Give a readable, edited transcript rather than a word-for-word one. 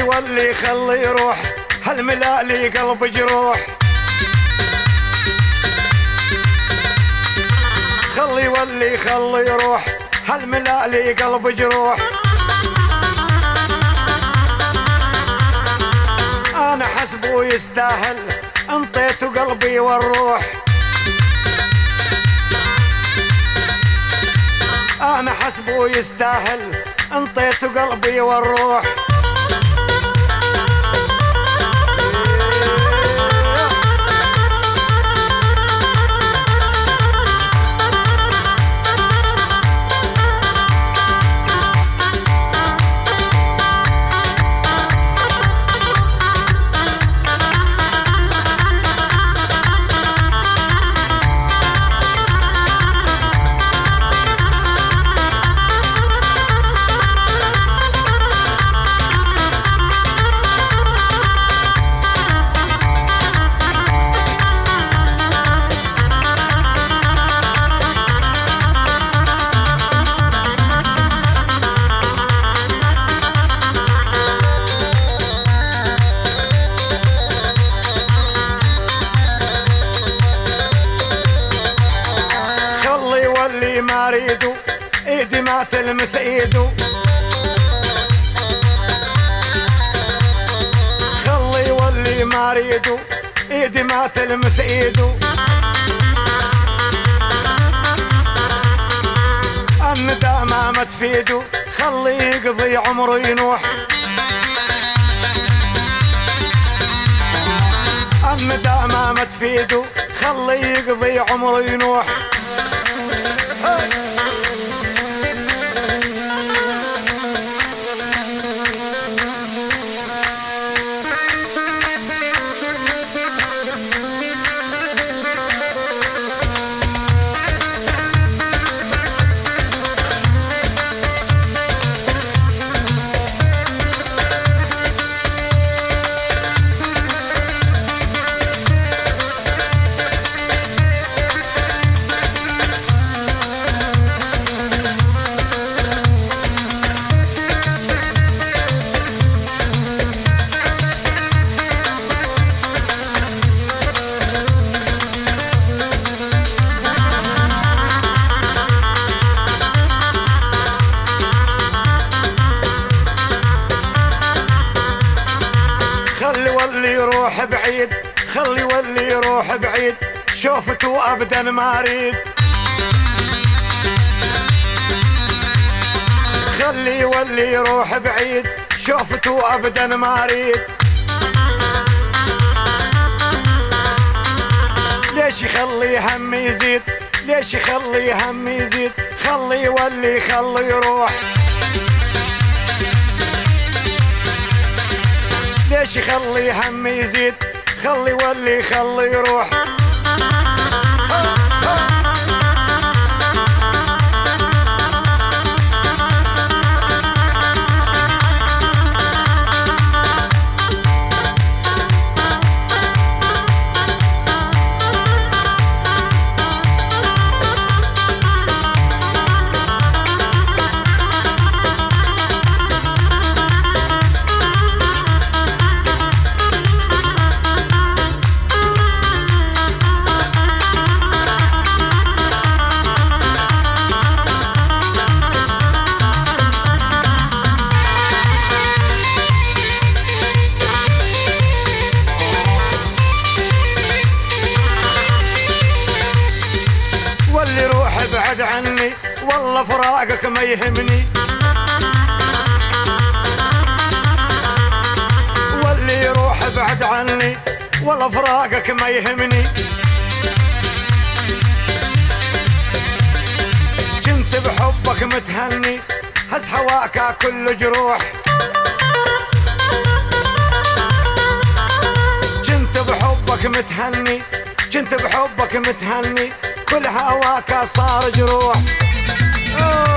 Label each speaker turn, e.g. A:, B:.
A: ولي خلي يروح هالملالي قلب جروح. خلي ولي خلي يروح هالملالي قلب جروح. انا حسبه يستاهل انطيته قلبي والروح. انا حسبه يستاهل انطيته قلبي والروح. اللي ما اريدو ايدي ما تلمس ايدو. خلي واللي ما اريدو ايدي ما تلمس ايدو. الندامة ما تفيدو خلي يقضي عمره ينوح. الندامة ما تفيدو خلي يقضي عمره ينوح. خلي ولي يروح بعيد خلي ولي يروح بعيد شوفته ابدا ما اريد. خلي ولي يروح بعيد شوفته ابدا ما اريد. ليش يخلي هم يزيد ليش يخلي هم يزيد. خلي ولي خلي يروح. ليش يخلي هم يزيد خلي ولي خلي يروح. واللي روح ابعد عني والله فراقك ما يهمني. واللي يروح ابعد عني والله فراقك ما يهمني. كنت بحبك متهني هس هواك كل جروح. كنت بحبك متهني كنت بحبك متهني كل هواك صار جروح.